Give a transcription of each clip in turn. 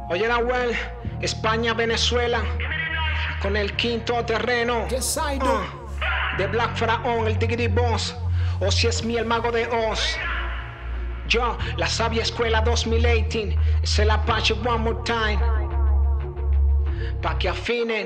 Oye, Nahuel, España, Venezuela, con el quinto terreno. De Black Faraón, el Diggity Boss. O si es mi el mago de Oz. Yo, la sabia escuela 2018. Es el Apache one more time. Pa' que afinen.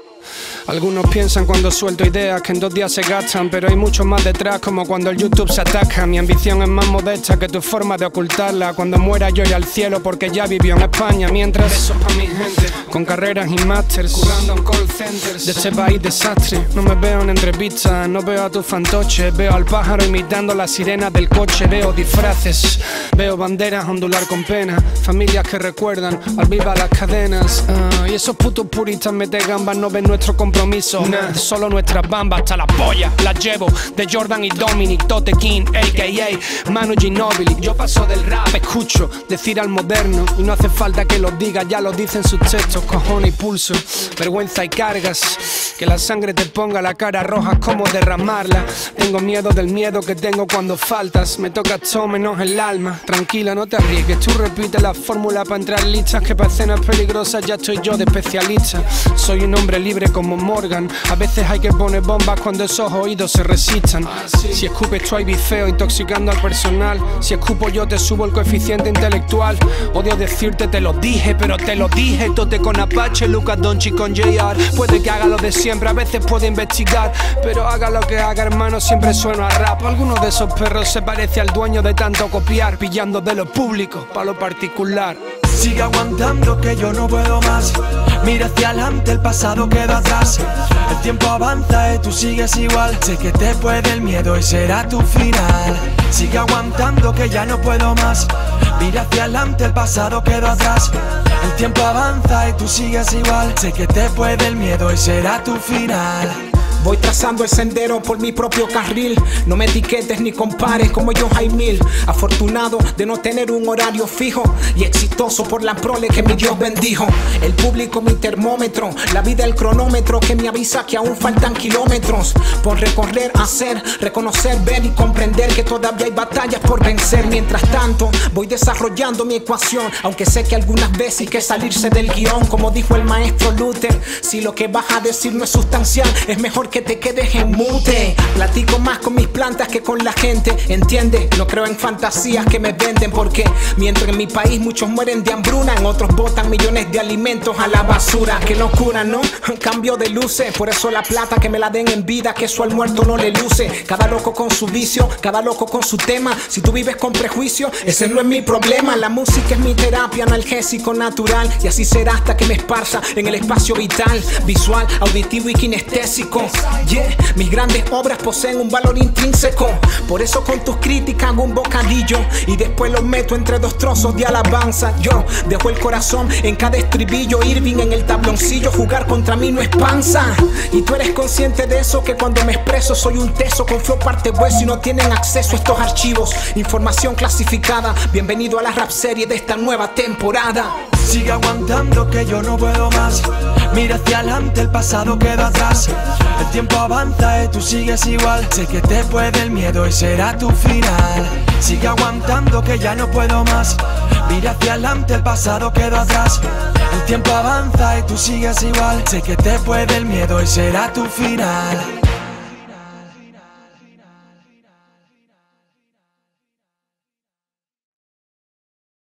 Algunos piensan cuando suelto ideas que en 2 días se gastan, pero hay mucho más detrás, como cuando el YouTube se ataca. Mi ambición es más modesta que tu forma de ocultarla. Cuando muera yo iré al cielo porque ya vivió en España. Mientras, besos pa' mi gente, con carreras y másters, currando en call centers de este país desastre. No me veo en entrevistas, no veo a tus fantoches. Veo al pájaro imitando las sirenas del coche. Veo disfraces, veo banderas ondular con pena. Familias que recuerdan al viva las cadenas. Y esos putos puristas mete gambas no ven nuestro compromiso. Solo nuestras bambas hasta la polla las llevo de Jordan y Dominic, Tote King, a.k.a. Manu Ginóbili. Yo paso del rap, escucho decir al moderno y no hace falta que lo diga, ya lo dicen sus textos. Cojones y pulso, vergüenza y cargas, que la sangre te ponga la cara roja, como derramarla. Tengo miedo del miedo que tengo cuando faltas. Me toca todo menos el alma. Tranquila, no te arriesgues, tú repites la fórmula para entrar listas, que para escenas peligrosas ya estoy yo de especialista. Soy un hombre libre como Morgan. A veces hay que poner bombas cuando esos oídos se resistan. Si escupes tú hay bifeo intoxicando al personal. Si escupo yo te subo el coeficiente intelectual. Odio decirte te lo dije, pero te lo dije. Tote con Apache, Lucas Donchi con JR. Puede que haga lo de siempre, a veces puede investigar, pero haga lo que haga, hermano, siempre suena a rap. Alguno de esos perros se parece al dueño de tanto copiar, pillando de lo público pa' lo particular. Sigue aguantando que yo no puedo más. Mira hacia adelante, el pasado queda atrás. El tiempo avanza y tú sigues igual. Sé que te puede el miedo y será tu final. Sigue aguantando que ya no puedo más. Mira hacia adelante, el pasado queda atrás. El tiempo avanza y tú sigues igual. Sé que te puede el miedo y será tu final. Voy trazando el sendero por mi propio carril. No me etiquetes ni compares como yo hay mil. Afortunado de no tener un horario fijo y exitoso por la prole que mi Dios bendijo. El público mi termómetro, la vida el cronómetro que me avisa que aún faltan kilómetros por recorrer, hacer, reconocer, ver y comprender que todavía hay batallas por vencer. Mientras tanto voy desarrollando mi ecuación, aunque sé que algunas veces hay que salirse del guión. Como dijo el maestro Luther, si lo que vas a decir no es sustancial, es mejor que te quedes en mute. Platico más con mis plantas que con la gente, ¿entiendes? No creo en fantasías que me venden, porque mientras en mi país muchos mueren de hambruna, en otros botan millones de alimentos a la basura. Qué locura, ¿no? Cambio de luces, por eso la plata que me la den en vida, que eso al muerto no le luce. Cada loco con su vicio, cada loco con su tema. Si tú vives con prejuicio, ese no es mi problema. La música es mi terapia, analgésico natural, y así será hasta que me esparza en el espacio vital, visual, auditivo y kinestésico. Yeah, mis grandes obras poseen un valor intrínseco. Por eso con tus críticas hago un bocadillo y después lo meto entre 2 trozos de alabanza. Yo dejo el corazón en cada estribillo, Irving en el tabloncillo. Jugar contra mí no es panza. Y tú eres consciente de eso, que cuando me expreso soy un teso con flow parte hueso y no tienen acceso a estos archivos. Información clasificada. Bienvenido a la rap serie de esta nueva temporada. Sigue aguantando que yo no puedo más. Mira hacia adelante, el pasado queda atrás. El tiempo avanza y tú sigues igual. Sé que te puede el miedo y será tu final. Sigue aguantando que ya no puedo más. Mira hacia adelante, el pasado queda atrás. El tiempo avanza y tú sigues igual. Sé que te puede el miedo y será tu final.